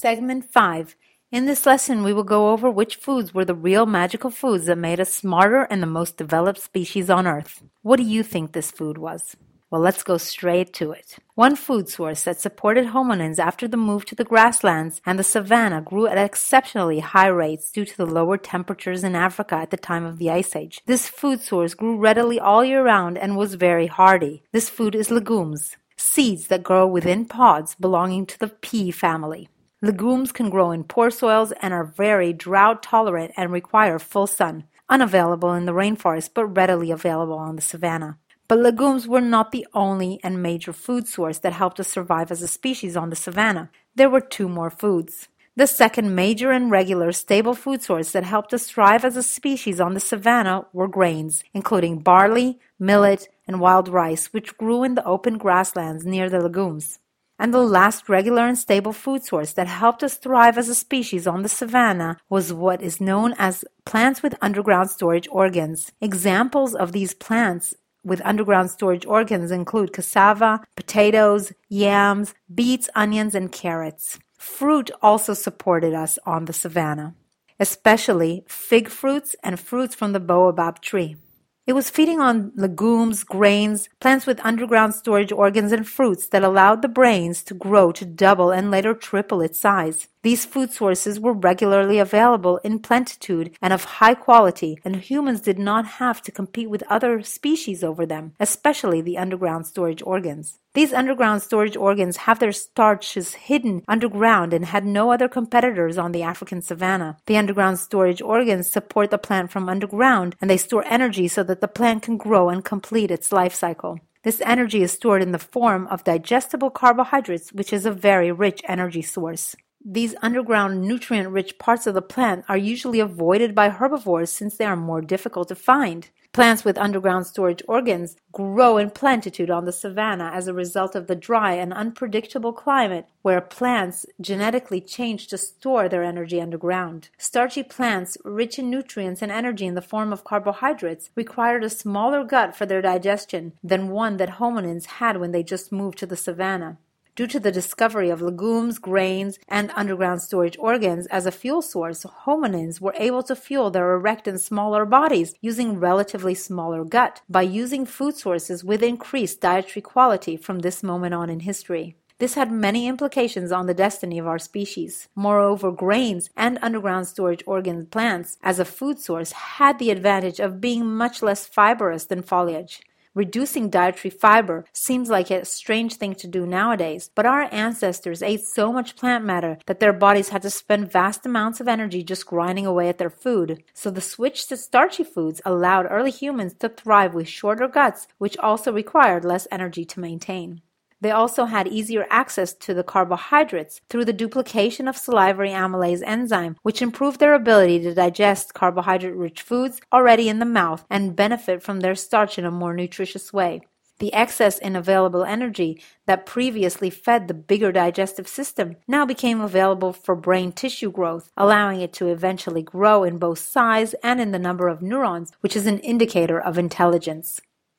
Segment 5. In this lesson, we will go over which foods were the real magical foods that made us smarter and the most developed species on Earth. What do you think this food was? Well, let's go straight to it. One food source that supported hominins after the move to the grasslands and the savanna grew at exceptionally high rates due to the lower temperatures in Africa at the time of the Ice Age. This food source grew readily all year round and was very hardy. This food is legumes, seeds that grow within pods belonging to the pea family. Legumes can grow in poor soils and are very drought tolerant and require full sun, unavailable in the rainforest but readily available on the savanna. But legumes were not the only and major food source that helped us survive as a species on the savanna. There were two more foods. The second major and regular stable food source that helped us thrive as a species on the savanna were grains, including barley, millet, and wild rice, which grew in the open grasslands near the legumes. And the last regular and stable food source that helped us thrive as a species on the savanna was what is known as plants with underground storage organs. Examples of these plants with underground storage organs include cassava, potatoes, yams, beets, onions, and carrots. Fruit also supported us on the savanna, especially fig fruits and fruits from the baobab tree. It was feeding on legumes, grains, plants with underground storage organs, and fruits that allowed the brains to grow to double and later triple its size. These food sources were regularly available in plenitude and of high quality, and humans did not have to compete with other species over them, especially the underground storage organs. These underground storage organs have their starches hidden underground and had no other competitors on the African savanna. The underground storage organs support the plant from underground, and they store energy so that the plant can grow and complete its life cycle. This energy is stored in the form of digestible carbohydrates, which is a very rich energy source. These underground nutrient-rich parts of the plant are usually avoided by herbivores since they are more difficult to find. Plants with underground storage organs grow in plenitude on the savanna as a result of the dry and unpredictable climate where plants genetically change to store their energy underground. Starchy plants, rich in nutrients and energy in the form of carbohydrates, required a smaller gut for their digestion than one that hominins had when they just moved to the savanna. Due to the discovery of legumes, grains, and underground storage organs as a fuel source, hominins were able to fuel their erect and smaller bodies using relatively smaller gut by using food sources with increased dietary quality from this moment on in history. This had many implications on the destiny of our species. Moreover, grains and underground storage organ plants as a food source had the advantage of being much less fibrous than foliage. Reducing dietary fiber seems like a strange thing to do nowadays, but our ancestors ate so much plant matter that their bodies had to spend vast amounts of energy just grinding away at their food. So the switch to starchy foods allowed early humans to thrive with shorter guts, which also required less energy to maintain. They also had easier access to the carbohydrates through the duplication of salivary amylase enzyme, which improved their ability to digest carbohydrate-rich foods already in the mouth and benefit from their starch in a more nutritious way. The excess in available energy that previously fed the bigger digestive system now became available for brain tissue growth, allowing it to eventually grow in both size and in the number of neurons, which is an indicator of intelligence.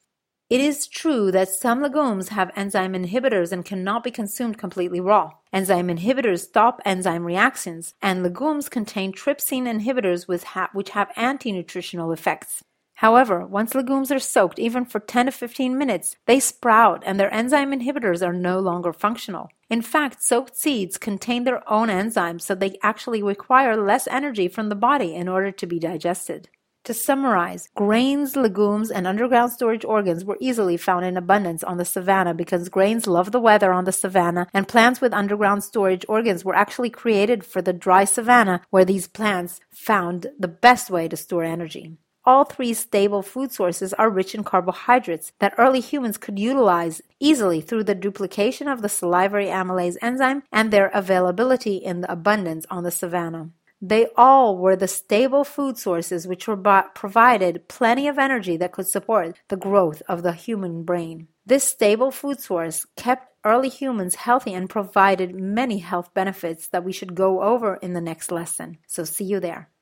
It is true that some legumes have enzyme inhibitors and cannot be consumed completely raw. Enzyme inhibitors stop enzyme reactions, and legumes contain trypsin inhibitors which have anti-nutritional effects. However, once legumes are soaked even for 10 to 15 minutes, they sprout and their enzyme inhibitors are no longer functional. In fact, soaked seeds contain their own enzymes, so they actually require less energy from the body in order to be digested. To summarize, grains, legumes, and underground storage organs were easily found in abundance on the savanna because grains love the weather on the savanna, and plants with underground storage organs were actually created for the dry savanna where these plants found the best way to store energy. All three stable food sources are rich in carbohydrates that early humans could utilize easily through the duplication of the salivary amylase enzyme and their availability in the abundance on the savanna. They all were the stable food sources which provided plenty of energy that could support the growth of the human brain. This stable food source kept early humans healthy and provided many health benefits that we should go over in the next lesson. So see you there.